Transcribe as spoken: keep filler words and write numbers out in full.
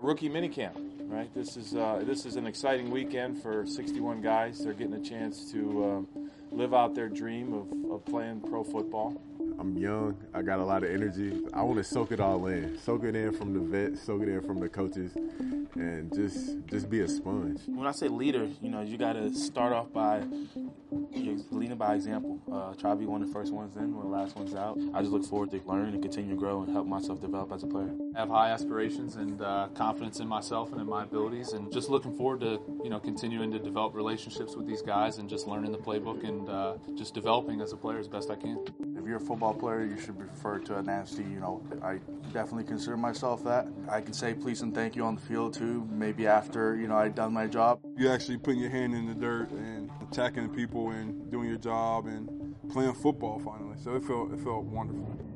Rookie minicamp, right? This is uh, this is an exciting weekend for sixty-one guys. They're getting a chance to uh, live out their dream of, of playing pro football. I'm young. I got a lot of energy. I want to soak it all in. Soak it in from the vets, soak it in from the coaches, and just just be a sponge. When I say leader, you know, you got to start off by leading by example. Uh, try to be one of the first ones in, one of the last ones out. I just look forward to learning and continue to grow and help myself develop as a player. I have high aspirations and uh, confidence in myself and in my abilities, and just looking forward to, you know, continuing to develop relationships with these guys and just learning the playbook and uh, just developing as a player as best I can. If you're a football player, you should be referred to an N F C. You know, I definitely consider myself that. I can say please and thank you on the field too. Maybe after, you know, I've done my job. You actually putting your hand in the dirt and attacking people and doing your job and playing football finally. So it felt it felt wonderful.